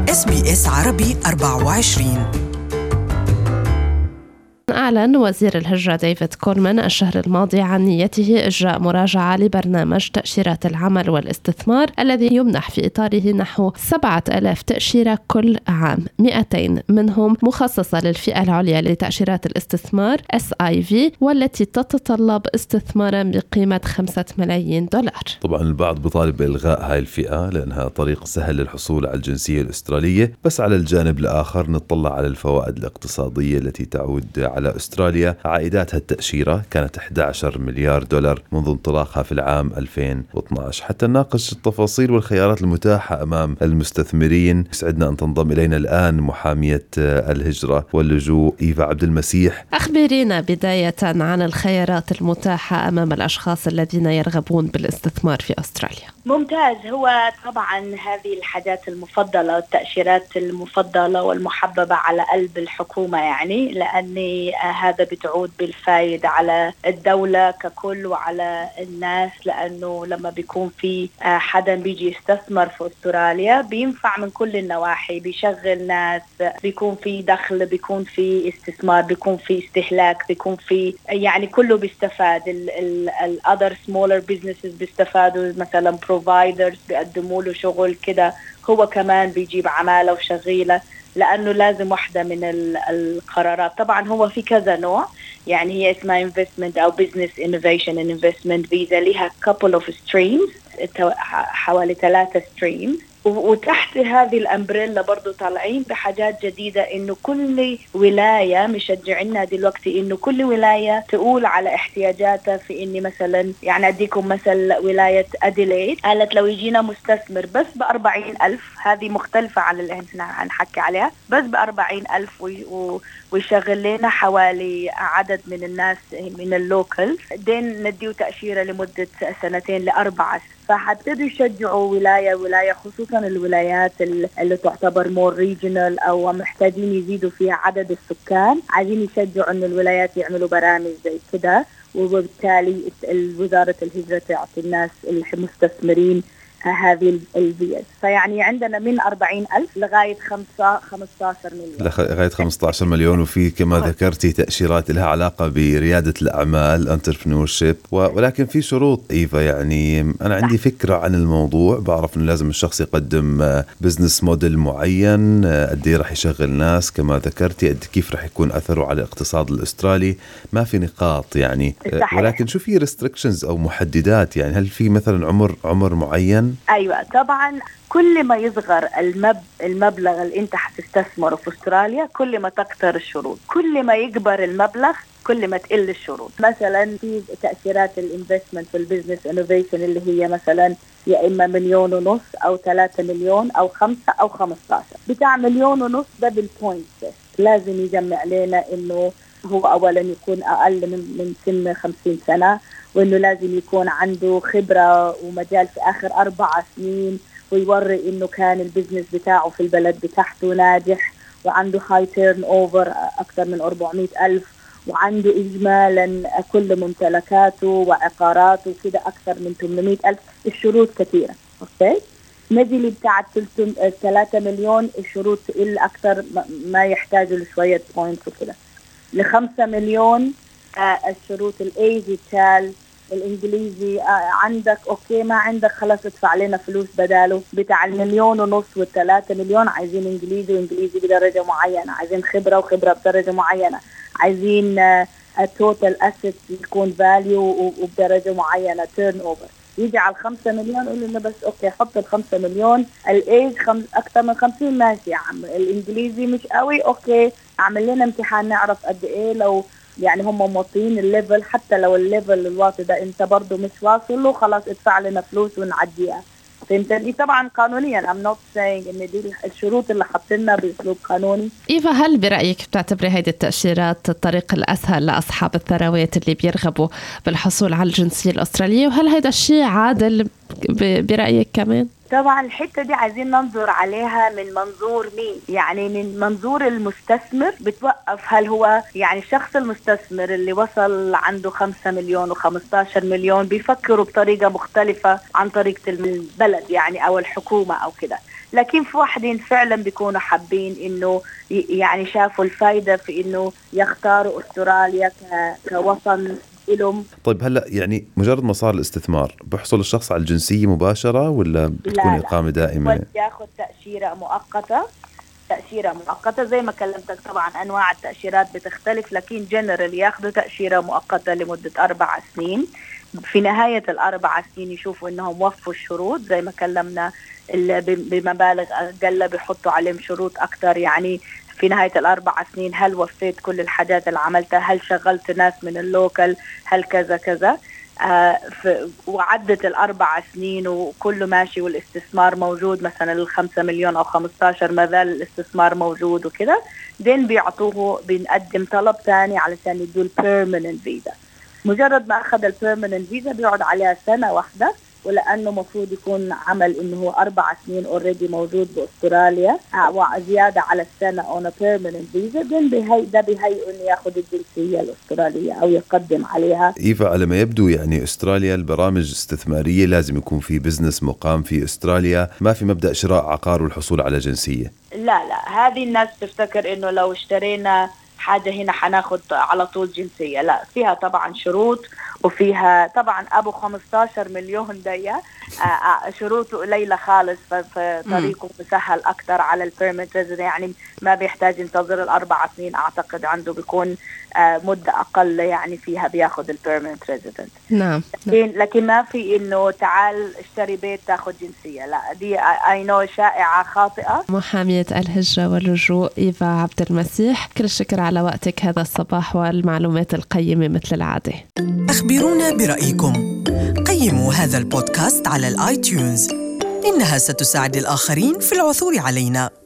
SBS عربي 24. أعلن وزير الهجرة ديفيد كولمان الشهر الماضي عن نيته إجراء مراجعة لبرنامج تأشيرات العمل والاستثمار الذي يمنح في إطاره نحو 7,000 تأشيرة كل عام، 200 منهم مخصصة للفئة العليا لتأشيرات الاستثمار SIV، والتي تتطلب استثمارا بقيمة $5 ملايين. طبعا البعض بيطالب بإلغاء هاي الفئة لأنها طريق سهل للحصول على الجنسية الأسترالية، بس على الجانب الآخر نطلع على الفوائد الاقتصادية التي تعود على أستراليا. عائدات هالتأشيرة كانت $11 مليار منذ انطلاقها في العام 2012. حتى نناقش التفاصيل والخيارات المتاحة أمام المستثمرين، يسعدنا أن تنضم إلينا الآن محامية الهجرة واللجوء إيفا عبد المسيح. أخبرينا بداية عن الخيارات المتاحة أمام الأشخاص الذين يرغبون بالاستثمار في أستراليا. ممتاز. هو طبعا هذه الحاجات المفضلة، التأشيرات المفضلة والمحببة على قلب الحكومة، يعني لأن هذا بتعود بالفائدة على الدولة ككل وعلى الناس، لأنه لما بيكون في حدا بيجي يستثمر في أستراليا بينفع من كل النواحي، بيشغل ناس، بيكون في دخل، بيكون في استثمار، بيكون في استهلاك، بيكون في يعني كله بيستفاد. ال other smaller businesses بيستفادوا، مثلا providers بيقدموا له شغل كده، هو كمان بيجيب عمالة وشغيلة، لأنه لازم واحدة من القرارات. طبعا هو في كذا نوع، يعني هي اسمها investment أو business innovation and investment visa، لها couple of streams، حوالي 3 streams، وتحت هذه الأمبريلا برضو طالعين بحاجات جديدة، إنه كل ولاية مشجعنا دلوقتي إنه كل ولاية تقول على احتياجاتها، في إني مثلا يعني أديكم مثل ولاية أديليد قالت لو يجينا مستثمر بس ب40,000، هذه مختلفة عن اللي احنا هنحكي عليها، بس ب40,000 ويشغل لنا حوالي عدد من الناس من اللوكل، دين نديه تأشيرة لمدة 2 ل4. فحبتدوا يشجعوا ولاية، خصوصا الولايات اللي تعتبر مور ريجنال أو محتاجين يزيدوا فيها عدد السكان، عايزين يشجعوا إن الولايات يعملوا برامج زي كده، وبالتالي وزارة الهجرة تعطي الناس المستثمرين هذه الفيز. فيعني عندنا من 40,000 لغاية 15 مليون، لغاية 15 مليون. وفي كما ذكرتي تأشيرات لها علاقة بريادة الأعمال entrepreneurship، ولكن في شروط إيفا. يعني أنا عندي فكرة عن الموضوع، بعرف أنه لازم الشخص يقدم بزنس موديل معين، قد ايه رح يشغل ناس كما ذكرتي، قد كيف رح يكون أثره على الاقتصاد الأسترالي، ما في نقاط يعني. ولكن شو في restrictions أو محددات؟ يعني هل في مثلا عمر معين؟ أيوة طبعا، كل ما يصغر المبلغ اللي انت هتستثمره في أستراليا كل ما تكتر الشروط، كل ما يكبر المبلغ كل ما تقل الشروط. مثلا في تأثيرات الانفستمنت في البيزنس انوفيشن اللي هي مثلا يا إما 1.5 مليون أو 3 مليون أو 5 أو 15. بتاع 1.5 مليون ده بالبوينت، لازم يجمع لنا إنه هو أولا يكون أقل من سن 50 سنة، وإنه لازم يكون عنده خبرة ومجال في آخر 4 سنين، ويوري إنه كان البزنس بتاعه في البلد بتاعته ناجح، وعنده هاي تيرن أوفر أكثر من 400,000، وعنده إجمالا كل ممتلكاته وعقاراته كده أكثر من 800,000. الشروط كثيرة. أوكي، نجي اللي بتاع 3 مليون الشروط تقل أكثر، ما يحتاجوا لشوية بوينتس وكده. ل5 مليون الشروط الإيجي تال الإنجليزي عندك أوكي، ما عندك خلاص ادفع لنا فلوس بداله. بتاع 1.5 مليون و3 مليون عايزين إنجليزي وإنجليزي بدرجة معينة، عايزين خبرة وخبرة بدرجة معينة، عايزين التوتال أسيت يكون فاليو وبدرجة معينة تيرن أوفر. يجي على 5 مليون يقول لنا بس أوكي حط 5 مليون الإيج أكتر من 50 ماشي يا عم، الإنجليزي مش قوي أوكي أعمل لنا امتحان نعرف قد إيه، لو يعني هم موطين الليفل، حتى لو الليفل الواطي ده انت برضو مش واصل له خلاص ادفع لنا فلوس ونعديها. فهمتني؟ طبعا قانونيا I'm not saying ان دي الشروط اللي حطينا باسلوب قانوني. إيفا، هل برأيك بتعتبري هيدي التأشيرات الطريق الأسهل لأصحاب الثروات اللي بيرغبوا بالحصول على الجنسية الأسترالية، وهل هيدا الشيء عادل برأيك كمان؟ طبعا الحتة دي عايزين ننظر عليها من منظور مين، يعني من منظور المستثمر. بتوقف هل هو يعني الشخص المستثمر اللي وصل عنده 5 مليون و15 مليون بيفكروا بطريقة مختلفة عن طريقة البلد يعني أو الحكومة أو كده. لكن في واحدين فعلا بيكونوا حابين إنه يعني شافوا الفايدة في إنه يختاروا أستراليا كوطن لهم. طيب هلأ يعني مجرد ما صار الاستثمار بحصل الشخص على الجنسية مباشرة ولا بتكون إقامة دائمة؟ ياخذ تأشيرة مؤقتة زي ما كلمتك. طبعا أنواع التأشيرات بتختلف، لكن جنرال ياخذوا تأشيرة مؤقتة لمدة 4 سنين. في نهاية ال4 سنين يشوفوا إنهم وفوا الشروط زي ما كلمنا، بمبالغ أقل بيحطوا عليهم شروط أكتر. يعني في نهاية ال4 سنين هل وفيت كل الحاجات اللي عملتها، هل شغلت ناس من اللوكل، هل كذا كذا. وعدت ال4 سنين وكله ماشي والاستثمار موجود، مثلا 5 مليون أو 15 ما زال الاستثمار موجود وكده، دين بنقدم طلب تاني علشان يدوا البيرمننت فيزا. مجرد ما أخذ البيرمننت فيزا بيقعد عليها سنة واحدة، ولأنه مفروض يكون عمل إنه هو 4 سنين already موجود بأستراليا وزيادة على السنة on a permanent visa، ده بيهيئ إنه ياخد الجنسية الأسترالية أو يقدم عليها. إيفا، على ما يبدو يعني أستراليا البرامج استثمارية لازم يكون في بزنس مقام في أستراليا، ما في مبدأ شراء عقار والحصول على جنسية. لا هذه الناس تفتكر إنه لو اشترينا حاجة هنا حناخد على طول جنسية. لا، فيها طبعا شروط، وفيها طبعا أبو 15 مليون دية شروطه قليلة خالص، فطريقه مسهل أكتر على البيرمنت ريزيدنت. يعني ما بيحتاج ينتظر ال4 سنين، أعتقد عنده بيكون مدة أقل يعني فيها بياخد البيرمنت ريزيدنت. نعم. لكن ما في إنه تعال اشتري بيت تاخد جنسية، لا، دي شائعة خاطئة. محامية الهجرة واللجوء إيفا عبد المسيح، كل الشكر على وقتك هذا الصباح والمعلومات القيمة مثل العادة. أخبرونا برأيكم، قيموا هذا البودكاست على الآيتيونز، إنها ستساعد الآخرين في العثور علينا.